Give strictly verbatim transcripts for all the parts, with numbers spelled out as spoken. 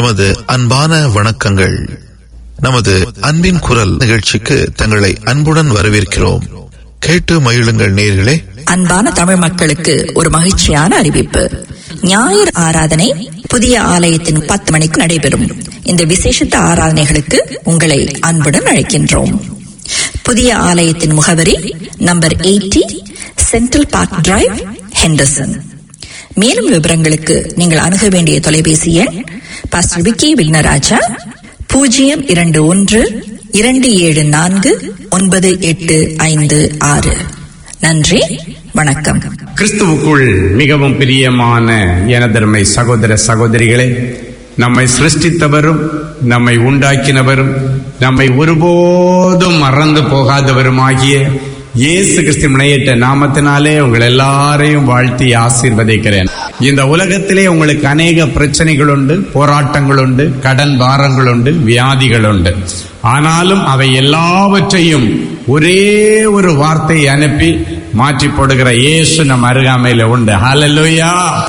எமது அன்பான வணக்கங்கள். நமது அன்பின் குரல் நிகழ்ச்சிக்கு தங்களை அன்புடன் வரவேற்கிறோம். கேட்டு மகிழுங்கள் நேயர்களே. அன்பான தமிழ் மக்களுக்கு ஒரு மகிழ்ச்சியான அறிவிப்பு. ஞாயிறு ஆராதனை புதிய ஆலயத்தின் பத்து மணிக்கு நடைபெறும். இந்த விசேஷித்த ஆராதனைகளுக்கு உங்களை அன்புடன் அழைக்கின்றோம். புதிய ஆலயத்தின் முகவரி number eighty central park drive, Henderson. மேலும் விவரங்களுக்கு நீங்கள் அணுக வேண்டிய தொலைபேசி எண் பாஸ்டர் விக்கி விக்னராஜா பூஜ்ஜியம் இரண்டு ஒன்று இரண்டு ஏழு நான்கு ஒன்பது எட்டு ஐந்து ஆறு. நன்றி, வணக்கம். கிறிஸ்துவுக்குள் மிகவும் பிரியமான எனதருமை சகோதர சகோதரிகளே, நம்மை சிருஷ்டித்தவரும் நம்மை உண்டாக்கினவரும் நம்மை ஒருபோதும் மறந்து போகாதவருமாகிய இயேசு கிறிஸ்து முனையிட்ட நாமத்தினாலே உங்கள் எல்லாரையும் வாழ்த்தி ஆசீர்வதிக்கிறேன். இந்த உலகத்திலே உங்களுக்கு அநேக பிரச்சனைகள் உண்டு, போராட்டங்கள் உண்டு, கடன் பாரங்கள் உண்டு, வியாதிகள் உண்டு. ஆனாலும் அவை எல்லாவற்றையும் ஒரே ஒரு வார்த்தையை அனுப்பி மாற்றி போடுகிற இயேசு நம் அருகாமையில உண்டு. ஹல்லேலூயா.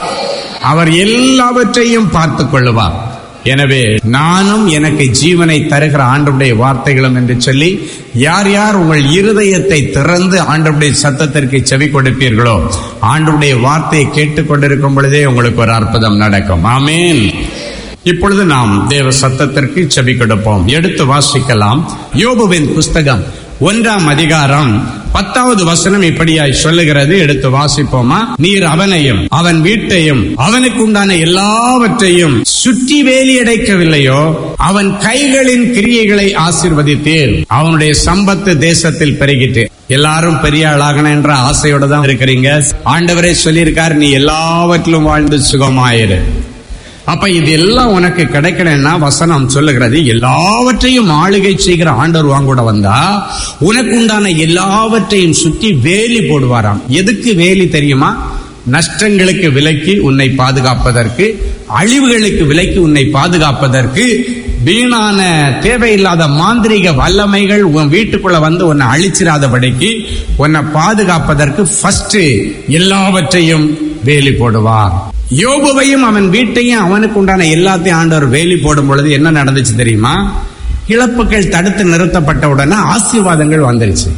அவர் எல்லாவற்றையும் பார்த்துக் கொள்ளுவார். எனவே நானும் எனக்கு ஜீவனை தருகிற ஆண்டவருடைய வார்த்தைகளும் என்று சொல்லி யார் யார் உங்கள் இருதயத்தை திறந்து ஆண்டவருடைய சத்தத்திற்கு செவி கொடுப்பீர்களோ, ஆண்டவருடைய வார்த்தையை கேட்டுக்கொண்டிருக்கும் பொழுதே உங்களுக்கு ஒரு அற்புதம் நடக்கும். ஆமென். இப்பொழுது நாம் தேவ சத்தத்திற்கு செவி கொடுப்போம். எடுத்து வாசிக்கலாம். யோபுவின் புஸ்தகம் ஒன்றாம் அதிகாரம் பத்தாவது வசனம் இப்படியாய் சொல்லுகிறது. எடுத்து வாசிப்போமா? நீர் அவனையும் அவன் வீட்டையும் அவனுக்கு உண்டான எல்லாவற்றையும் சுற்றி வேலியடைக்கவில்லையோ, அவன் கைகளின் கிரியைகளை ஆசீர்வதித்தீர். அவனுடைய சம்பத்து தேசத்தில் பெருகிட்டு. எல்லாரும் பெரிய ஆளாகணும் என்ற ஆசையோட தான் இருக்கிறீங்க. ஆண்டவரே சொல்லியிருக்கார், நீ எல்லாவற்றிலும் வாழ்ந்து சுகமாயிரு. அப்ப இது எல்லாம் உனக்கு கிடைக்கணும்னா வசனம் சொல்லுகிறது, எல்லாவற்றையும் ஆளுகை செய்கிற ஆண்டவர் வாங்கூட வந்தா உனக்கு உண்டான எல்லாவற்றையும் சுற்றி வேலி போடுவாராம். எதுக்கு வேலி தெரியுமா? நஷ்டங்களுக்கு விலக்கி உன்னை பாதுகாப்பதற்கு, அழிவுகளுக்கு விலக்கி உன்னை பாதுகாப்பதற்கு, வீணான தேவையில்லாத மாந்திரிக வல்லமைகள் உன் வீட்டுக்குள்ள வந்து உன்னை அழிச்சிடாதபடிக்கு உன்னை பாதுகாப்பதற்கு ஃபர்ஸ்ட் எல்லாவற்றையும் வேலி போடுவார். யோபுவையும் அவன் வீட்டையும் அவனுக்கு உண்டான எல்லாத்தையும் ஆண்டவர் வேலி போடும் பொழுது என்ன நடந்துச்சு தெரியுமா? இழப்புகள் தடுத்து நிறுத்தப்பட்ட உடனே ஆசீர்வாதங்கள் வந்துருச்சு.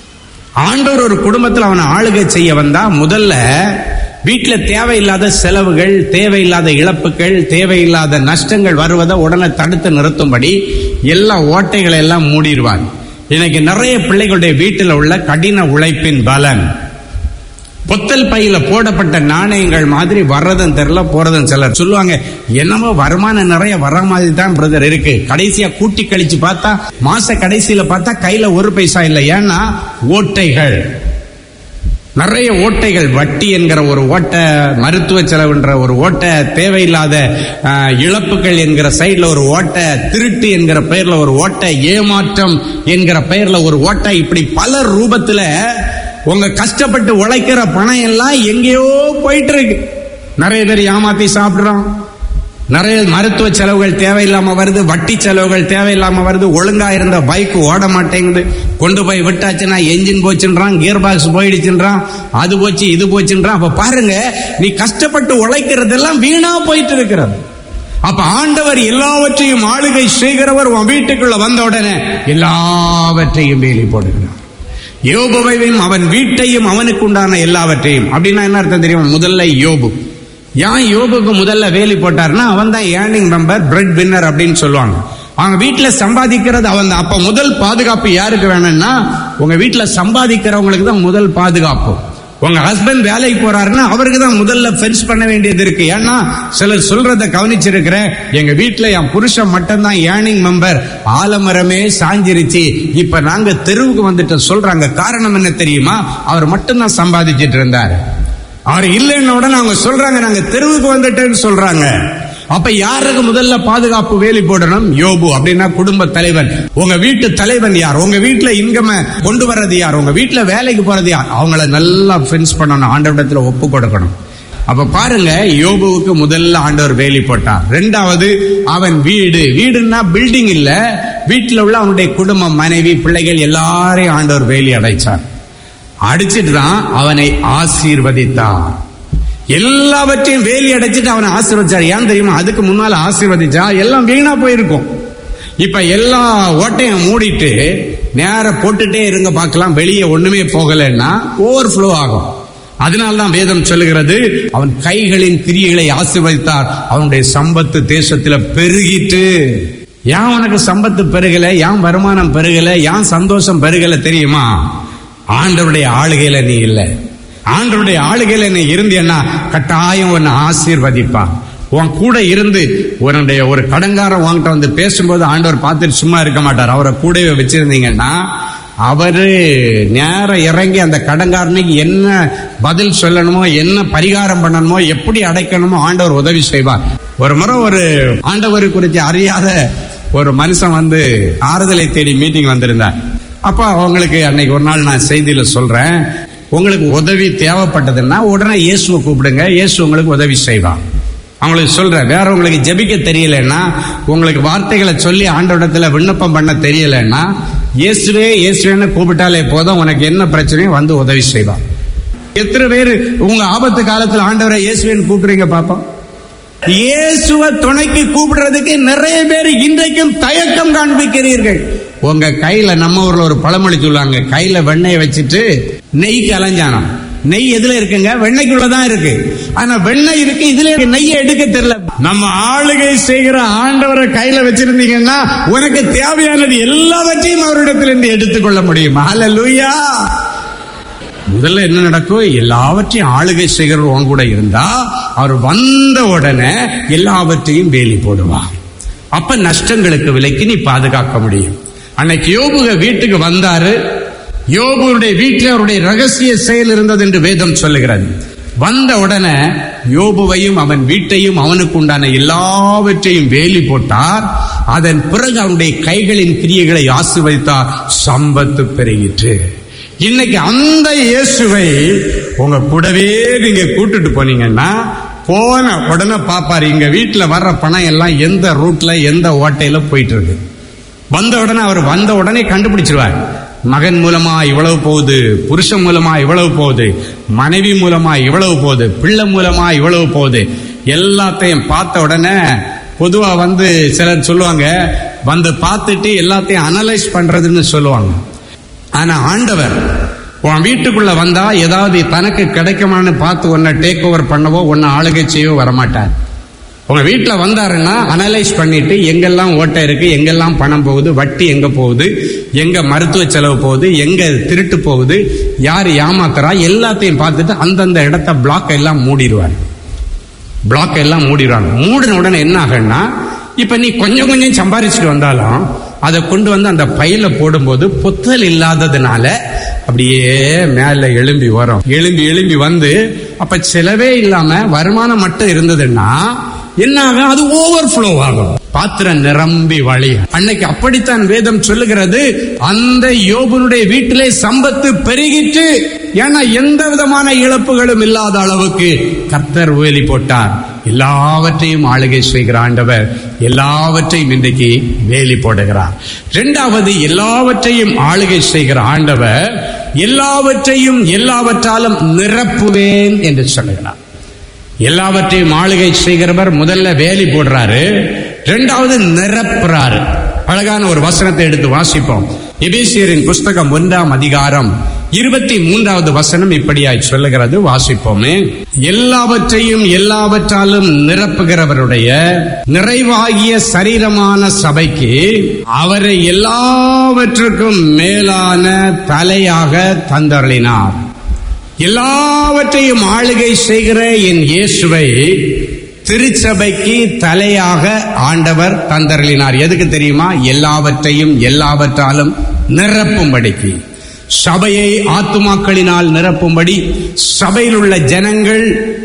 ஆண்டவர் ஒரு குடும்பத்தில் அவனை ஆளுகை செய்ய வந்தா முதல்ல வீட்டுல தேவையில்லாத செலவுகள், தேவையில்லாத இழப்புகள், தேவையில்லாத நஷ்டங்கள் வருவதை உடனே தடுத்து நிறுத்தும்படி எல்லா ஓட்டைகளை எல்லாம் மூடிடுவார். இன்னைக்கு நிறைய பிள்ளைகளுடைய வீட்டில் உள்ள கடின உழைப்பின் பலன் பொத்தல் பையில போடப்பட்ட நாணயங்கள் மாதிரி வர்றதும் தெரியல, போறதும் சிலர் சொல்லுவாங்க, என்னமோ வருமானம் நிறைய வர மாதிரி தான் பிரதர் இருக்கு. கடைசியா கூட்டி கழிச்சு பார்த்தா மாச கடைசியில பார்த்தா கையில ஒரு பைசா இல்லை. ஏன்னா ஓட்டைகள், நிறைய ஓட்டைகள். வட்டி என்கிற ஒரு ஓட்டை, மருத்துவ செலவுன்ற ஒரு ஓட்டை, தேவையில்லாத இழப்புகள் என்கிற சைட்ல ஒரு ஓட்டை, திருட்டு என்கிற பெயர்ல ஒரு ஓட்டை, ஏமாற்றம் என்கிற பெயர்ல ஒரு ஓட்டை. இப்படி பல ரூபத்துல உங்க கஷ்டப்பட்டு உழைக்கிற பணம் எல்லாம் எங்கேயோ போயிட்டு இருக்கு. நிறைய பேர் ஏமாத்தி சாப்பிடுறோம். நிறைய மருத்துவ செலவுகள் தேவையில்லாம வருது, வட்டி செலவுகள் தேவையில்லாம வருது. ஒழுங்கா இருந்த பைக் ஓட மாட்டேங்குது, கொண்டு போய் விட்டாச்சுன்னா என்ஜின் போச்சுன்றான், கியர் பாக்ஸ் போயிடுச்சுன்றான், அது போச்சு இது போச்சுன்றான். அப்ப பாருங்க, நீ கஷ்டப்பட்டு உழைக்கிறதெல்லாம் வீணா போயிட்டு இருக்கிறது. அப்ப ஆண்டவர் எல்லாவற்றையும் ஆளுகை செய்கிறவர் உன் வீட்டுக்குள்ள வந்த உடனே எல்லாவற்றையும் வேலி போடுகிறார். யோபுவையும் அவன் வீட்டையும் அவனுக்கு உண்டான எல்லாவற்றையும். அப்படின்னா என்ன அர்த்தம் தெரியும்? முதல்ல யோபு. ஏன் யோபுக்கு முதல்ல வேலி போட்டார்னா, அவன் தான் ஏர்னிங் மெம்பர், பிரெட் வின்னர் அப்படின்னு சொல்லுவாங்க. அவங்க வீட்டுல சம்பாதிக்கிறது அவன் தான். அப்ப முதல் பாதுகாப்பு யாருக்கு வேணும்னா, உங்க வீட்டுல சம்பாதிக்கிறவங்களுக்கு தான் முதல் பாதுகாப்பு. உங்க ஹஸ்பண்ட் வேலைக்கு போறாருன்னா அவருக்கு தான் முதல்ல ஃபென்ஸ் பண்ண வேண்டியது இருக்கு. ஏன்னா சிலர் சொல்றத கவனிச்சிருக்கிறேன், எங்க வீட்டுல என் புருஷன் மட்டும்தான் ஏர்னிங் மெம்பர், ஆலமரமே சாஞ்சிருச்சு, இப்ப நாங்க தெருவுக்கு வந்துட்டு சொல்றாங்க. காரணம் என்ன தெரியுமா? அவர் மட்டும்தான் சம்பாதிச்சிட்டு இருந்தார். அவர் இல்லைன்ன உடனே அவங்க சொல்றாங்க, நாங்க தெருவுக்கு வந்துட்டேன்னு சொல்றாங்க. அப்ப யாருக்கு முதல்ல பாதுகாப்பு வேலி போடணும்? யோபு. அப்படின்னா குடும்ப தலைவன். உங்க வீட்டு தலைவன் யார்? உங்க வீட்டுல இன்கம் கொண்டு வர்றது யார்? உங்க வீட்டுல வேலைக்கு போறது யார்? அவங்கள நல்லா ஃபென்ஸ் பண்ணணும், ஆண்டவரிடத்துல ஒப்பு கொடுக்கணும். அப்ப பாருங்க, யோபுவுக்கு முதல்ல ஆண்டவர் வேலி போட்டார். ரெண்டாவது அவன் வீடு. வீடுன்னா பில்டிங் இல்ல, வீட்டுல உள்ள அவனுடைய குடும்பம், மனைவி, பிள்ளைகள் எல்லாரையும் ஆண்டவர் வேலி அடைச்சார். அடிச்சிட்டு தான் அவனை ஆசீர்வதித்தார். எல்லாவற்றையும் வேலி அடைச்சிட்டு அவனை ஆசீர்வதிச்சார். ஏன் தெரியுமா? அதுக்கு முன்னால ஆசீர்வதிச்சா எல்லாம் வீணா போயிருக்கும். இப்ப எல்லா ஓட்டையும் மூடிட்டு நேர போட்டுட்டே இருங்க பார்க்கலாம், வெளியே ஒண்ணுமே போகலன்னா ஓவர் ஃப்ளோ ஆகும். அதனால்தான் வேதம் சொல்லுகிறது, அவன் கைகளின் கிரியைகளை ஆசீர்வதித்தார், அவனுடைய சம்பத்து தேசத்துல பெருகிட்டு. ஏன் உனக்கு சம்பத்து பெருகல, ஏன் வருமானம் பெருகல, ஏன் சந்தோஷம் பெருகல தெரியுமா? ஆண்டவருடைய ஆளுகையில நீ இல்ல. ஆண்டவருடைய ஆளுகையில நீ இருந்தேன்னா கட்டாயம் உன்னை ஆசீர்வதிப்பான். உன் கூட இருந்து உன்னுடைய ஒரு கடங்காரன் உன்கிட்ட வந்து பேசும்போது ஆண்டவர் பார்த்துட்டு சும்மா இருக்க மாட்டார். அவரை கூடவே வச்சிருந்தீங்கன்னா அவரு நேர இறங்கி அந்த கடங்காரனுக்கு என்ன பதில் சொல்லணுமோ, என்ன பரிகாரம் பண்ணணுமோ, எப்படி அடைக்கணுமோ ஆண்டவர் உதவி செய்வார். ஒரு முறை ஒரு ஆண்டவர் குறித்து அறியாத ஒரு மனுஷன் வந்து ஆறுதலை தேடி மீட்டிங் வந்திருந்தார். அப்ப அவங்களுக்கு அன்னைக்கு ஒரு நாள் நான் செய்தியில சொல்றேன், உங்களுக்கு உதவி தேவைப்பட்டதுன்னா உடனே இயேசுவை கூப்பிடுங்க, இயேசு உங்களுக்கு உதவி செய்வார். அவங்களுக்கு சொல்றேன், வேற உங்களுக்கு ஜெபிக்க தெரியலன்னா, உங்களுக்கு வார்த்தைகளை சொல்லி ஆண்டவரிடத்துல விண்ணப்பம் பண்ண தெரியலன்னா, இயேசுவே இயேசுவேன்னு கூப்பிட்டாலே போதும், உனக்கு என்ன பிரச்சனையும் வந்து உதவி செய்வார். எத்தனை பேர் உங்க ஆபத்து காலத்துல ஆண்டவரை இயேசுவேன்னு கூப்பிடுறீங்க பாப்போம்? இயேசுவை துணைக்கு கூப்பிடுறதுக்கு நிறைய பேர் இன்றைக்கும் தயக்கம் காண்பிக்கிறீர்கள். உங்க கையில, நம்ம ஊர்ல ஒரு பழமொழி சொல்லுவாங்க, கையில வெண்ணெய் வச்சுட்டு நெய் கலஞ்சானம். நெய் எதுல இருக்குங்க? வெண்ணெய்க்குள்ளதான் இருக்கு. ஆனா வெண்ணெய் இருக்கு, இதுல நெய்யை எடுக்க தெரியல. நம்ம ஆளுகை செய்கிற ஆண்டவரை கையில வச்சிருந்தீங்கன்னா உனக்கு தேவையானது எல்லாவற்றையும் அவரிடத்திலிருந்து எடுத்துக்கொள்ள முடியும். ஹல்லேலூயா. முதல்ல என்ன நடக்கும்? எல்லாவற்றையும் ஆளுகை செய்கிறவர் உன் கூட இருந்தா அவர் வந்த உடனே எல்லாவற்றையும் வேலி போடுவார். அப்ப நஷ்டங்களுக்கு விலைக்கு நீ பாதுகாக்க முடியும். அன்னைக்கு யோபு வீட்டுக்கு வந்தாரு. யோபுடைய வீட்டில் அவருடைய ரகசிய செயல் இருந்தது என்று வேதம் சொல்லுகிறது. வந்த உடனே யோபுவையும் அவன் வீட்டையும் அவனுக்கு உண்டான எல்லாவற்றையும் வேலி போட்டார். அதன் பிறகு அவனுடைய கைகளின் கிரியைகளை ஆசீர்வதித்தார். சம்பத்து பெருகிற்று. இன்னைக்கு அந்த இயேசுவை உங்க கூடவே நீங்க கூட்டிட்டு போனீங்கன்னா போன உடனே பாப்பாரு, இங்க வீட்டுல வர்ற பணம் எல்லாம் எந்த ரூட்ல எந்த ஓட்டையில போயிட்டு இருக்கு. வந்த உடனே அவர் வந்த உடனே கண்டுபிடிச்சிருவார். மகன் மூலமா இவ்வளவு போகுது, புருஷன் மூலமா இவ்வளவு போகுது, மனைவி மூலமா இவ்வளவு போகுது, பிள்ளை மூலமா இவ்வளவு போகுது. எல்லாத்தையும் பார்த்த உடனே பொதுவா வந்து சிலர் சொல்லுவாங்க, வந்து பார்த்துட்டு எல்லாத்தையும் அனலைஸ் பண்றதுன்னு சொல்லுவாங்க. ஆனா ஆண்டவர் உன் வீட்டுக்குள்ள வந்தா ஏதாவது தனக்கு கிடைக்குமான்னு பார்த்து உன்னை டேக் ஓவர் பண்ணவோ உன்னை ஆளுகை செய்யவோ வரமாட்டார். உங்க வீட்டுல வந்தாருன்னா அனலைஸ் பண்ணிட்டு எங்கெல்லாம் ஓட்டை இருக்கு, எங்கெல்லாம் பணம் போகுது, வட்டி எங்க போகுது, எங்க மருத்துவ செலவு போகுது, எங்க திருட்டு போகுது, யார் ஏமாத்துறா, எல்லாத்தையும் பார்த்துட்டு அந்தந்த இடத்த பிளாக் எல்லாம் மூடிடுவார். பிளாக் எல்லாம் மூடிடுவாங்க. மூடின உடனே என்ன ஆகுன்னா, இப்ப நீ கொஞ்சம் கொஞ்சம் சம்பாரிச்சுட்டு வந்தாலும் அதை கொண்டு வந்து அந்த பையில போடும்போது பொத்தல் இல்லாததுனால அப்படியே மேல எழும்பி வரும். எழும்பி எழும்பி வந்து அப்ப செலவே இல்லாம வருமானம் மட்டும் இருந்ததுன்னா என்ன ஆகும்? அது ஓவர் ஃப்ளோ ஆகும். பாத்திரம் நிரம்பி வழியும். அன்னைக்கு அப்படித்தான் வேதம் சொல்லுகிறது. அந்த யோபுனுடைய வீட்டிலே சம்பத்து பெருகிட்டு. ஏன்னா எந்த விதமான இழப்புகளும் இல்லாத அளவுக்கு கர்த்தர் வேலி போட்டார். எல்லாவற்றையும் ஆளுகை செய்கிற ஆண்டவர் எல்லாவற்றையும் இன்றைக்கு வேலி போடுகிறார். இரண்டாவது, எல்லாவற்றையும் ஆளுகை செய்கிற ஆண்டவர் எல்லாவற்றையும் எல்லாவற்றாலும் நிரப்புவேன் என்று சொல்லுகிறார். எல்லாவற்றையும் ஆளுகை செய்கிறவர் முதல்ல வேலி போடுறாரு, இரண்டாவது நிரப்புறாரு. அழகான ஒரு வசனத்தை எடுத்து வாசிப்போம். எபேசியரின் புஸ்தகம் ஒன்றாம் அதிகாரம் இருபத்தி மூன்றாவது வசனம் இப்படியாய் சொல்லுகிறது. வாசிப்போமே. எல்லாவற்றையும் எல்லாவற்றாலும் நிரப்புகிறவருடைய நிறைவாகிய சரீரமான சபைக்கு அவரை எல்லாவற்றுக்கும் மேலான தலையாக தந்தருளினார். எல்லாவற்றையும் ஆளுகை செய்கிற என் இயேசுவை திருச்சபைக்கு தலையாக ஆண்டவர் தந்தருளினார். எதுக்கு தெரியுமா? எல்லாவற்றையும் எல்லாவற்றாலும் நிரப்பும்படிக்கு, சபையை ஆத்துமாக்களினால் நிரப்பும்படி, சபையில் உள்ள ஜனங்கள்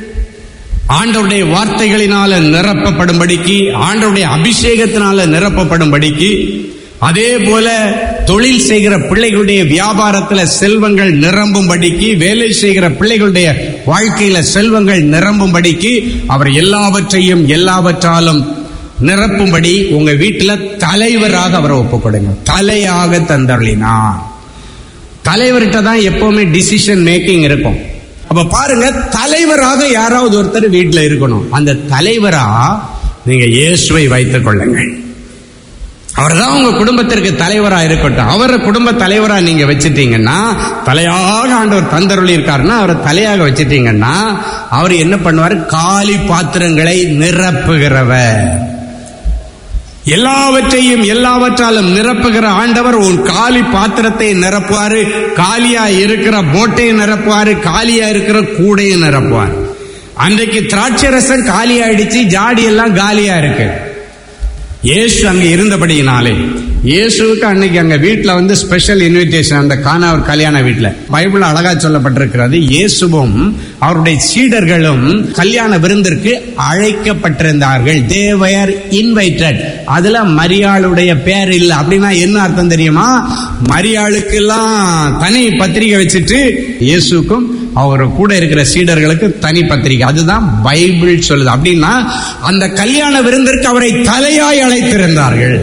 ஆண்டவருடைய வார்த்தைகளினால நிரப்பப்படும்படிக்கு, ஆண்டவருடைய அபிஷேகத்தினால நிரப்பப்படும்படிக்கு, அதே போல தொழில் செய்கிற பிள்ளைகளுடைய வியாபாரத்தில் செல்வங்கள் நிரம்பும்படிக்கு, வேலை செய்கிற பிள்ளைகளுடைய வாழ்க்கையில செல்வங்கள் நிரம்பும்படிக்கு அவர் எல்லாவற்றையும் எல்லாவற்றாலும் நிரப்பும்படி உங்க வீட்டுல தலைவராக அவரை ஒப்புக் கொடுங்க. தலையாக தந்தருளினார். தலைவர்கிட்ட தான் எப்பவுமே டிசிஷன் மேக்கிங் இருக்கும். அப்ப பாருங்க, தலைவராக யாராவது ஒருத்தர் வீட்டுல இருக்கணும். அந்த தலைவரா நீங்க இயேசுவை வைத்துக் கொள்ளுங்கள். அவர் தான் உங்க குடும்பத்திற்கு தலைவரா இருக்கட்டும். அவரை குடும்ப தலைவரா நீங்க வச்சிட்டீங்கன்னா, தலையாக ஆண்டவர் தந்தருளி இருக்காருன்னா அவரை தலையாக வச்சிட்டீங்கன்னா, அவர் என்ன பண்ணுவார்? காலி பாத்திரங்களை நிரப்புகிறவர். எல்லாவற்றையும் எல்லாவற்றாலும் நிரப்புகிற ஆண்டவர் உன் காலி பாத்திரத்தை நிரப்புவாரு. காலியா இருக்கிற போட்டையை நிரப்புவாரு. காலியா இருக்கிற கூடையை நிரப்புவார். அன்றைக்கு திராட்சை ரசம் காலி ஆயிடுச்சு, ஜாடி எல்லாம் காலியா இருக்கு. இயேசு அங்க இருந்தபடியினாலே, இயேசுவுக்கு அன்னைக்கு அங்க வீட்டுல வந்து ஸ்பெஷல் இன்விடேஷன். அந்த கானாவூர் கல்யாண வீட்டுல பைபிள் அழகா சொல்லப்பட்டிருக்கிறது. இயேசுவும் அவருடைய சீடர்களும் கல்யாண விருந்திற்கு அழைக்கப்பட்டிருந்தார்கள். they were invited. அதுல மரியாளுடைய பேர் இல்ல. அப்படின்னா என்ன அர்த்தம் தெரியுமா? மரியாளுக்கு எல்லாம் தனி பத்திரிகை வச்சுட்டு இயேசுக்கும் அவரு கூட இருக்கிற சீடர்களுக்கு தனி பத்திரிகை. அதுதான் பைபிள் சொல்லுது. அப்படின்னா அந்த கல்யாண விருந்திற்கு அவரை தலையாய் அழைத்திருந்தார்கள்.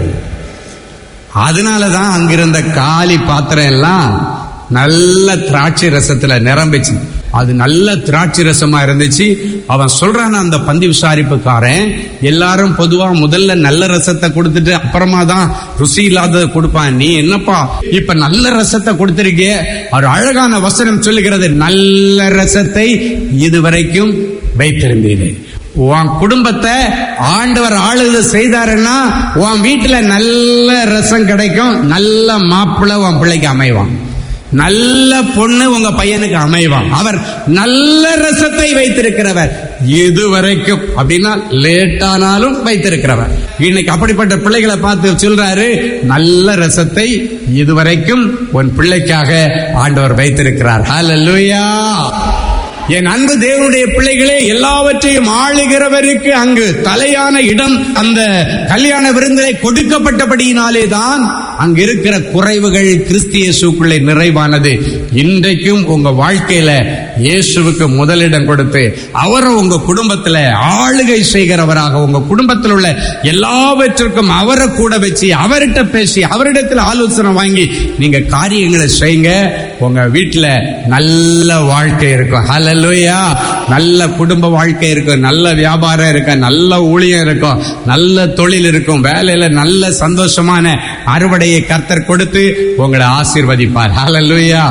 அதனாலதான் அங்கிருந்த காலி பாத்திரம் எல்லாம் நல்ல திராட்சை ரசத்துல நிரம்பிச்சு. அது நல்ல திராட்சை ரசமா இருந்துச்சு. அவன் சொல்றான், அந்த பந்தி விசாரிப்புக்காரன் எல்லாரும் பொதுவா முதல்ல நல்ல ரசத்தை கொடுத்துட்டு அப்புறமா தான் ருசி இல்லாததை கொடுப்பான். நீ என்னப்பா இப்ப நல்ல ரசத்தை கொடுத்திருக்கே? ஒரு அழகான வசனம் சொல்லுகிறது, நல்ல ரசத்தை இதுவரைக்கும் வைத்திருந்தீர்கள். உன் குடும்பத்தை ஆண்டவர் ஆளுகை செய்தாருன்னா உன் வீட்டுல நல்ல ரசம் கிடைக்கும். நல்ல மாப்பிள்ளை உன் பிள்ளைக்கு அமைவான். நல்ல பொண்ணு உங்க பையனுக்கு அமைவான். அவர் நல்ல ரசத்தை வைத்திருக்கிறவர் இதுவரைக்கும். அப்படின்னா லேட்டானாலும் வைத்திருக்கிறவர். இன்னைக்கு அப்படிப்பட்ட பிள்ளைகளை பார்த்து சொல்றாரு, நல்ல ரசத்தை இதுவரைக்கும் உன் பிள்ளைக்காக ஆண்டவர் வைத்திருக்கிறார். ஹல்லேலூயா. என் அன்பு தேவனுடைய பிள்ளைகளே, எல்லாவற்றையும் ஆளுகிறவருக்கு அங்கு தலையான இடம் அந்த கல்யாண விருந்திலே கொடுக்கப்பட்டபடியினாலே தான் அங்கு இருக்கிற குறைவுகள் கிறிஸ்து இயேசுக்குள்ளே நிறைவானது. இன்றைக்கும் உங்க வாழ்க்கையில இயேசுவுக்கு முதலிடம் கொடுத்து அவரை உங்க குடும்பத்துல ஆளுகை செய்கிறவராக, உங்க குடும்பத்தில் உள்ள எல்லாவற்றிற்கும் அவரை கூட வச்சு அவர்கிட்ட பேசி அவரிடத்தில் ஆலோசனை வாங்கி நீங்க காரியங்களை செய்யுங்க. உங்க வீட்டுல நல்ல வாழ்க்கை இருக்கும். ஹல்லேலூயா. நல்ல குடும்ப வாழ்க்கை இருக்கும், நல்ல வியாபாரம் இருக்கும், நல்ல ஊழியம் இருக்கும், நல்ல தொழில் இருக்கும், வேலையில நல்ல சந்தோஷமான அறுவடையை கர்த்தர் கொடுத்து உங்களை ஆசீர்வதிப்பார். ஹல்லேலூயா.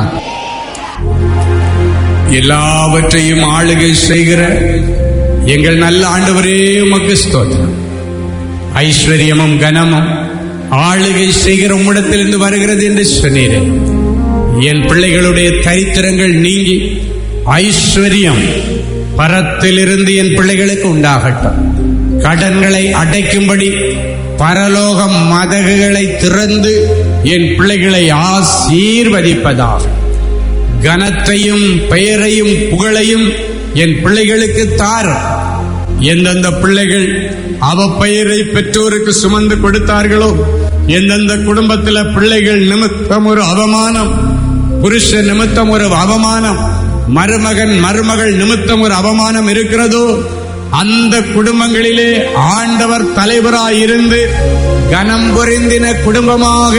எல்லாவற்றையும் ஆளுகை செய்கிற எங்கள் நல்ல ஆண்டவரே உமக்கு ஸ்தோத்திரம். ஐஸ்வர்யமும் கனமும் ஆளுகை செய்கிற உம்மிடத்திலிருந்து வருகிறது என்று சொன்னீரே. என் பிள்ளைகளுடைய தரித்திரங்கள் நீங்கி ஐஸ்வர்யம் பரத்திலிருந்து என் பிள்ளைகளுக்கு உண்டாகட்டும். கடன்களை அடைக்கும்படி பரலோகம் மதகுகளை திறந்து என் பிள்ளைகளை ஆசீர்வதிப்பதாக. கனத்தையும் பெயரையும் புகழையும் என் பிள்ளைகளுக்கு தார். எந்தெந்த பிள்ளைகள் அவ பெயரை பெற்றோருக்கு சுமந்து கொடுத்தார்களோ, எந்தெந்த குடும்பத்தில் பிள்ளைகள் நிமித்தம் ஒரு அவமானம், புருஷ நிமித்தம் ஒரு அவமானம், மருமகன் மருமகள் நிமித்தம் ஒரு அவமானம் இருக்கிறதோ, அந்த குடும்பங்களிலே ஆண்டவர் தலைவராயிருந்து கனம் பொருந்தின குடும்பமாக,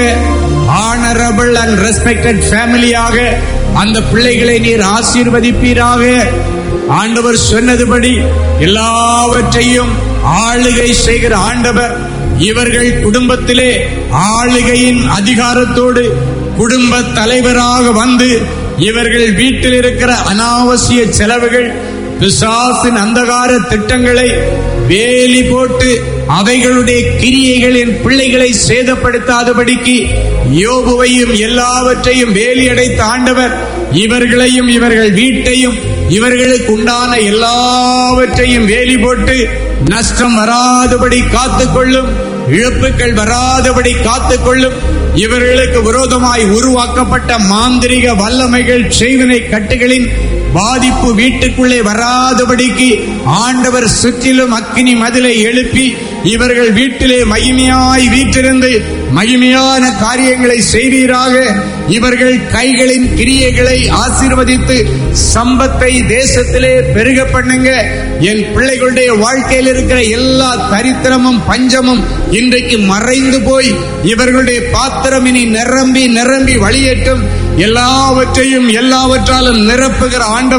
ஆனரபிள் அண்ட் ரெஸ்பெக்டட் ஃபேமிலியாக அந்த பிள்ளைகளை நீர் ஆசீர்வதிப்பீராக. ஆண்டவர் சொன்னதுபடி எல்லாவற்றையும் ஆளுகை செய்கிற ஆண்டவர் இவர்கள் குடும்பத்திலே ஆளுகையின் அதிகாரத்தோடு குடும்ப தலைவராக வந்து இவர்கள் வீட்டில் இருக்கிற அனாவசிய செலவுகள், பிசாசின் அந்தகார திட்டங்களை வேலி போட்டு அவைகளுடைய கிரியைகளின் பிள்ளைகளை சேதப்படுத்தாதபடிக்கு யோபுவையும் எல்லாவற்றையும் வேலி அடைத்த ஆண்டவர் இவர்களையும் இவர்கள் வீட்டையும் இவர்களுக்கு உண்டான எல்லாவற்றையும் வேலி போட்டு நஷ்டம் வராதபடி காத்துக்கொள்ளும், இழப்புகள் வராதபடி காத்துக்கொள்ளும். இவர்களுக்கு விரோதமாய் உருவாக்கப்பட்ட மாந்திரிக வல்லமைகள், செய்வினை கட்டுகளின் பாதிப்பு வீட்டுக்குள்ளே வராதபடிக்கு ஆண்டவர் சுற்றிலும் அக்கினி மதிலை எழுப்பி இவர்கள் வீட்டிலே மகிமையாய் வீற்றிருந்து மகிமையான காரியங்களை செய்வீராக. இவர்கள் கைகளின் கிரியைகளை ஆசீர்வதித்து சம்பத்தை தேசத்திலே பெருக பண்ணுங்க. என் பிள்ளைகளுடைய வாழ்க்கையில் இருக்கிற எல்லா தரித்திரமும் பஞ்சமும் இன்றைக்கு மறைந்து போய் இவர்களுடைய பாத்திரம் இனி நிரம்பி நிரம்பி வழியேற்றும். எல்லாவற்றையும் எல்லாவற்றாலும் நிரப்புகிற ஆண்டவர்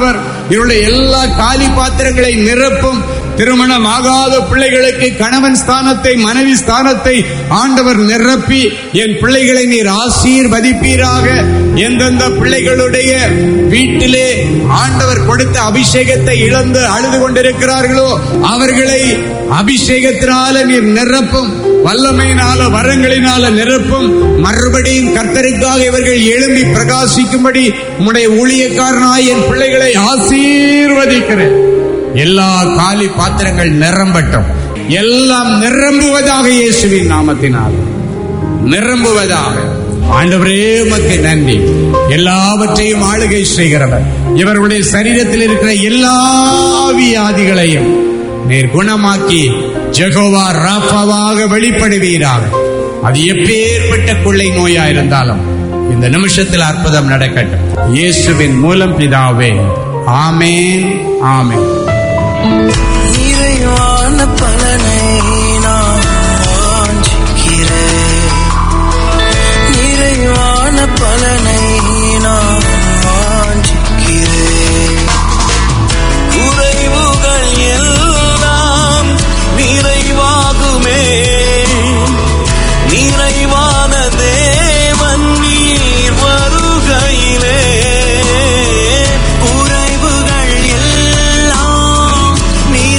இவருடைய எல்லா காலி பாத்திரங்களை நிரப்பும். திருமணம் ஆகாத பிள்ளைகளுக்கு கணவன் ஸ்தானத்தை, மனைவி ஸ்தானத்தை ஆண்டவர் நிரப்பி என் பிள்ளைகளை நீர் ஆசீர்வதிப்பீராக. எந்தெந்த பிள்ளைகளுடைய வீட்டிலே ஆண்டவர் கொடுத்த அபிஷேகத்தை இழந்து அழுது கொண்டிருக்கிறார்களோ அவர்களை அபிஷேகத்தினால நீர் நிரப்பும், வல்லமையினால வரங்களினால நிரப்பும். மறுபடியும் கர்த்தருக்காக இவர்கள் எழும்பி பிரகாசிக்கும்படி உம்முடைய ஊழியக்காரனாய் என் பிள்ளைகளை ஆசீர்வதிக்கிறேன். எல்லா காலி பாத்திரங்கள் நிரம்பட்டும், எல்லாம் நிரம்புவதாக, இயேசுவின் நாமத்தினால் நிரம்புவதாக. ஆண்டவரே உமக்கு நன்றி. எல்லாவற்றையும் ஆளுகை செய்கிறவர், இவர்களுடைய சரீரத்தில் இருக்கிற எல்லா வியாதிகளையும் நீர் குணமாக்கி ஜெகோவா ராஃபாவாக வெளிப்படுவீராக. அது எப்பேற்பட்ட கொள்ளை நோயா இருந்தாலும் இந்த நிமிஷத்தில் அற்புதம் நடக்கட்டும். இயேசுவின் மூலம் பிதாவே, ஆமென், ஆமென். நிறைவான பலனை நான் வாஞ்சிக்கிறேன், நிறைவான பலனை நான் வாஞ்சிக்கிறேன். குறைவுகள் எல்லாம் நிறைவாகுமே, நிறைவான தேவன் நீர் வருகையிலே. குறைவுகள் எல்லாம்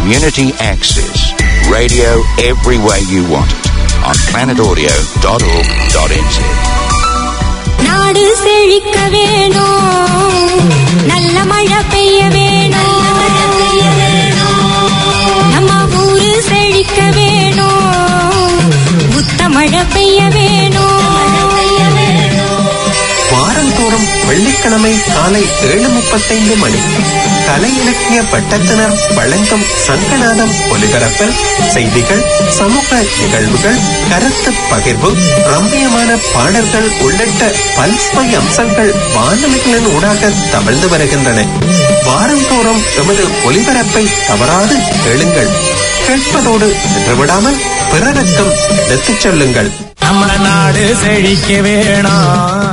Community access. Radio every way you want it on planet audio dot org dot n z. நாடு செழிக்க வேணும், நல்ல மழை பெய்ய வேணும், நம்ம ஊரு செழிக்க வேணும், புத்த மழை பெய்ய வேணும். வாரந்தோறும் வெள்ளிக்கிழமை காலை ஏழு முப்பத்தைந்து மணிக்கு கலை இலக்கிய பட்டத்தினர் வழங்கும் சங்கநாதம் ஒலிபரப்பில் செய்திகள், சமூக நிகழ்வுகள், கருத்து பகிர்வு, ரம்மியமான பாடல்கள் உள்ளிட்ட பல்சுவை அம்சங்கள் வானொலிகளின் ஊடாக தவழ்ந்து வருகின்றன. வாரந்தோறும் எமது ஒலிபரப்பை தவறாது கேளுங்கள். கேட்பதோடு நின்றுவிடாமல் பிறருக்கும் எடுத்துச் சொல்லுங்கள். நம்ம நாடு செழிக்க வேணும்.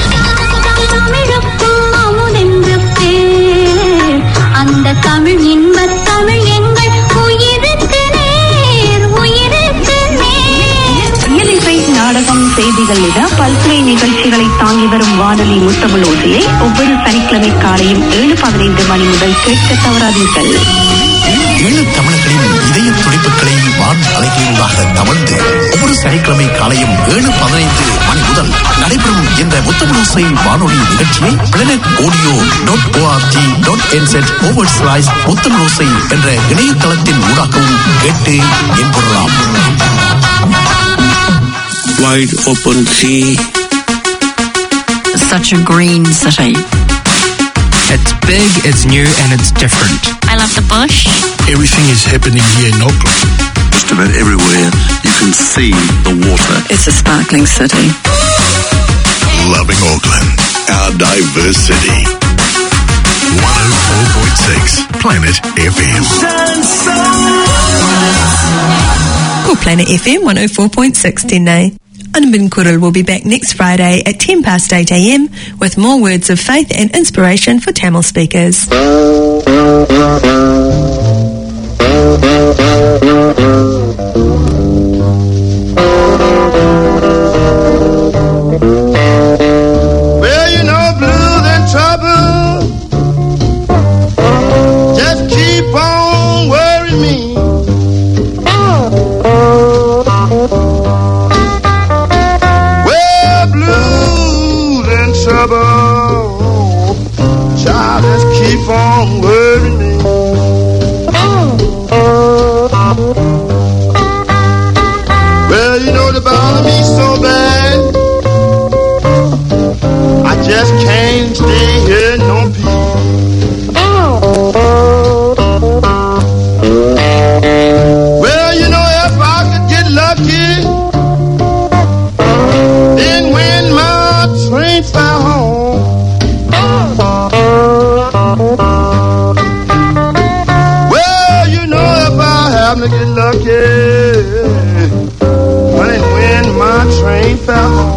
அந்த தமிழ் இன்பத் தமிழ் எங்கள் உயிருக்கு நேர், உயிருக்கு நேர். இயலிசை, நாடகம், செய்திகள் என பல்துறை நிகழ்ச்சிகளை தாங்கி வரும் வானொலி முத்தமிழ் ஓசையை ஒவ்வொரு சனிக்கிழமை காலையும் ஏழு பதினைந்து மணி முதல் கேட்க தவறாதீர்கள். ஏழு தமிழர்களின் இதய துடிப்புகளை வான் அலைகளூடாக தவழ்ந்து ஒவ்வொரு சனிக்கிழமை காலையும் ஏழு பதினைந்து மணி முதல் நடைபெறும் இந்த முத்தமிழோசை வானொலி நிகழ்ச்சியை planet audio dot ORG dot NZ over slash முத்தமிழோசை என்ற இணையதளத்தின் ஊடாகவும் கேட்டு என்பதலாம். Wide open sea. Such a green city. It's big, it's new, and it's different. I love the bush. Everything is happening here in Auckland. Just about everywhere you can see the water. It's a sparkling city. Loving Auckland, our diverse city. one oh four point six Planet F M. Cool Planet F M one oh four point six Tēnei. Anbin Kuril will be back next Friday at ten past eight a m with more words of faith and inspiration for Tamil speakers. Well, you know, blues and trouble just keep on worrying me. Child, just keep on worrying me. Well, you know they bother me so bad, I just can't stay here in no peace. Well, you know if I could get lucky, then when my train found home, well, you know if I happen to get lucky, when when my train found home.